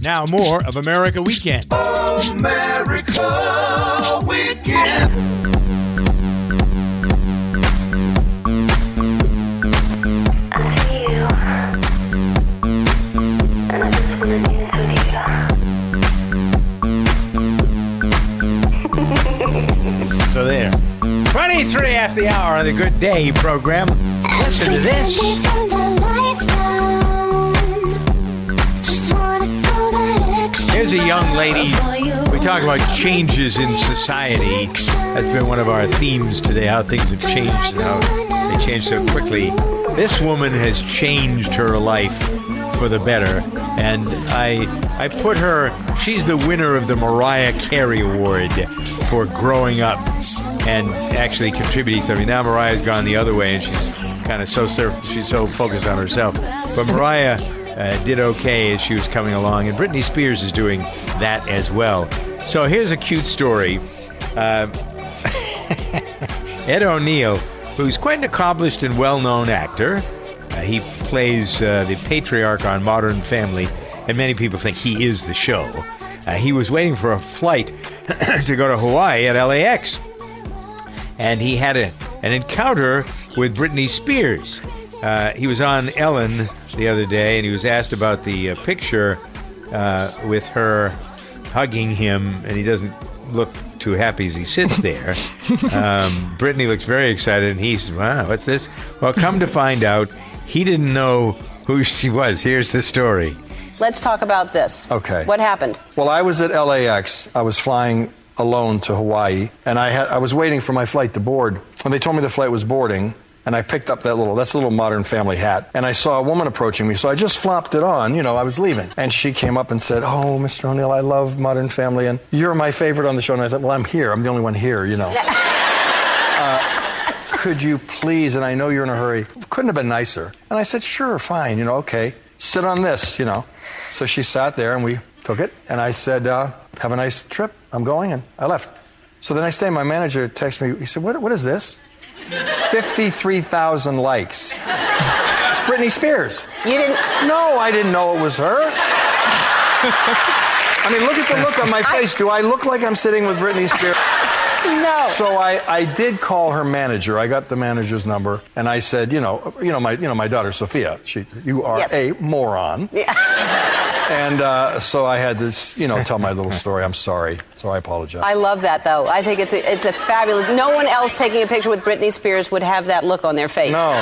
Now more of America Weekend. America Weekend. So there. 23 after the hour on the Good Day program. Listen to this. Here's a young lady. We talk about changes in society. That's been one of our themes today, how things have changed and how they change so quickly. This woman has changed her life for the better. And I put her, she's the winner of the Mariah Carey Award for growing up and actually contributing to something. Now Mariah's gone the other way and she's kind of she's so focused on herself. But Mariah did okay as she was coming along, and Britney Spears is doing that as well. So here's a cute story. Ed O'Neill, who's quite an accomplished and well-known actor, he plays the patriarch on Modern Family, and many people think he is the show. He was waiting for a flight to go to Hawaii at LAX, and he had an encounter with Britney Spears. He was on Ellen the other day, and he was asked about the picture with her hugging him, and he doesn't look too happy as he sits there. Britney looks very excited, and he says, wow, what's this? Well, come to find out, he didn't know who she was. Here's the story. Let's talk about this. Okay. What happened? Well, I was at LAX. I was flying alone to Hawaii, and I was waiting for my flight to board. And they told me the flight was boarding, and I picked up that's a little Modern Family hat. And I saw a woman approaching me, so I just flopped it on. I was leaving. And she came up and said, oh, Mr. O'Neill, I love Modern Family, and you're my favorite on the show. And I thought, well, I'm here. I'm the only one here, Could you please, and I know you're in a hurry, couldn't have been nicer. And I said, sure, fine, okay, sit on this, So she sat there, and we took it, and I said, have a nice trip, I'm going, and I left. So the next day, my manager texted me, he said, what is this? It's 53,000 likes. It's Britney Spears. You didn't? No, I didn't know it was her. I mean, look at the look on my face. Do I look like I'm sitting with Britney Spears? No. So I did call her manager. I got the manager's number, and I said, my daughter Sophia. You are a moron. Yeah. And so I had to, tell my little story. I'm sorry. So I apologize. I love that, though. I think it's a fabulous. No one else taking a picture with Britney Spears would have that look on their face. No.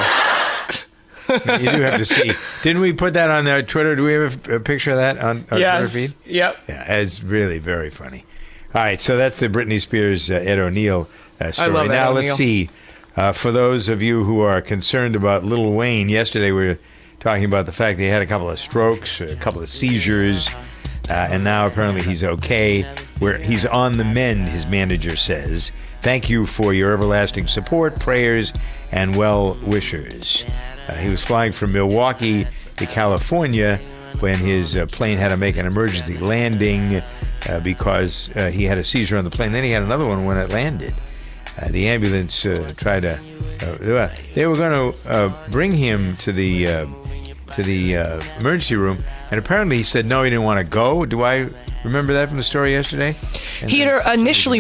You do have to see. Didn't we put that on the Twitter? Do we have a picture of that on our Twitter feed? Yep. Yeah, it's really very funny. All right, so that's the Britney Spears, Ed O'Neill story. I love now Ed let's see. For those of you who are concerned about Lil Wayne, yesterday we were talking about the fact that he had a couple of strokes, a couple of seizures, and now apparently he's okay. He's on the mend, his manager says. Thank you for your everlasting support, prayers, and well wishers. He was flying from Milwaukee to California when his plane had to make an emergency landing because he had a seizure on the plane. Then he had another one when it landed. The ambulance tried to... they were going to bring him to the emergency room, and apparently he said no, he didn't want to go. Do I remember that from the story yesterday? He had initially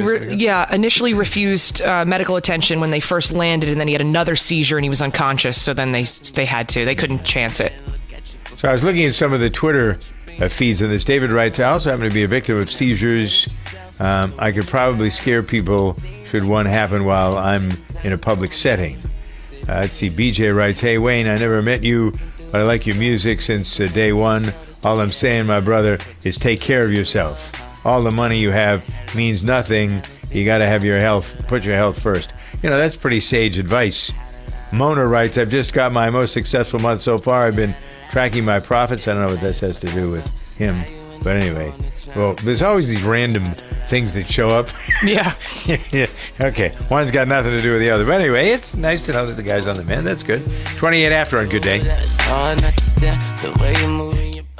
refused medical attention when they first landed, and then he had another seizure and he was unconscious. So then they couldn't chance it. So I was looking at some of the Twitter feeds on this. David writes, I also happen to be a victim of seizures. I could probably scare people should one happen while I'm in a public setting. Let's see, BJ writes, hey Wayne, I never met you, but I like your music since day one. All I'm saying, my brother, is take care of yourself. All the money you have means nothing. You got to have your health, put your health first. That's pretty sage advice. Mona writes, I've just got my most successful month so far. I've been tracking my profits. I don't know what this has to do with him. But anyway, well, there's always these random things that show up. Yeah. Yeah. Okay. One's got nothing to do with the other. But anyway, it's nice to know that the guy's on the mend. That's good. 28 after on Good Day.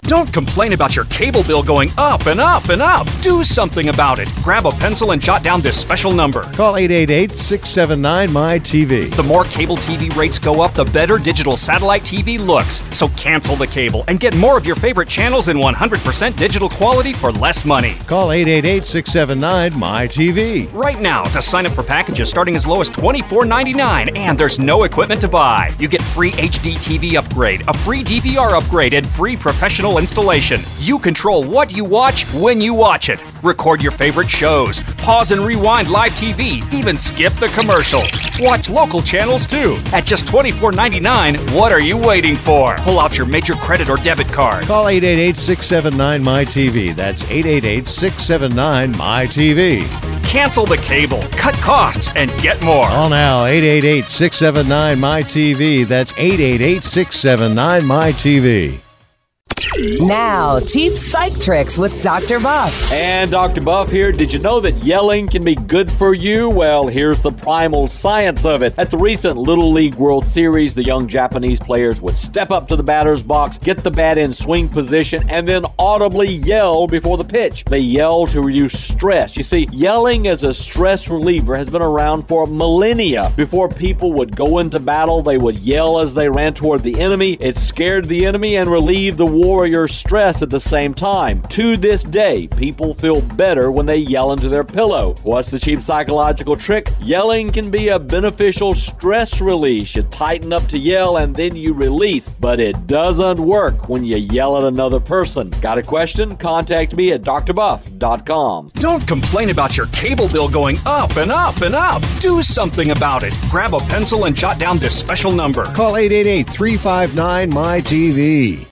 Don't complain about your cable bill going up and up and up. Do something about it. Grab a pencil and jot down this special number. Call 888-679-MY-TV. The more cable TV rates go up, the better digital satellite TV looks. So cancel the cable and get more of your favorite channels in 100% digital quality for less money. Call 888-679-MY-TV. Right now to sign up for packages starting as low as $24.99, and there's no equipment to buy. You get free HD TV upgrade, a free DVR upgrade, and free professional installation. You control what you watch when you watch it. Record your favorite shows, pause and rewind live TV, even skip the commercials. Watch local channels too. At just $24.99, what are you waiting for? Pull out your major credit or debit card. Call 888-679-MY-TV. That's 888-679-MY-TV. Cancel the cable, cut costs, and get more. Call now, 888-679-MY-TV. That's 888-679-MY-TV. Now, cheap psych tricks with Dr. Buff. And Dr. Buff here. Did you know that yelling can be good for you? Well, here's the primal science of it. At the recent Little League World Series, the young Japanese players would step up to the batter's box, get the bat in swing position, and then audibly yell before the pitch. They yell to reduce stress. You see, yelling as a stress reliever has been around for millennia. Before people would go into battle, they would yell as they ran toward the enemy. It scared the enemy and relieved the warrior stress at the same time. To this day, people feel better when they yell into their pillow. What's the cheap psychological trick? Yelling can be a beneficial stress release. You tighten up to yell and then you release, but it doesn't work when you yell at another person. Got a question? Contact me at drbuff.com. Don't complain about your cable bill going up and up and up. Do something about it. Grab a pencil and jot down this special number. Call 888-359-MY-TV.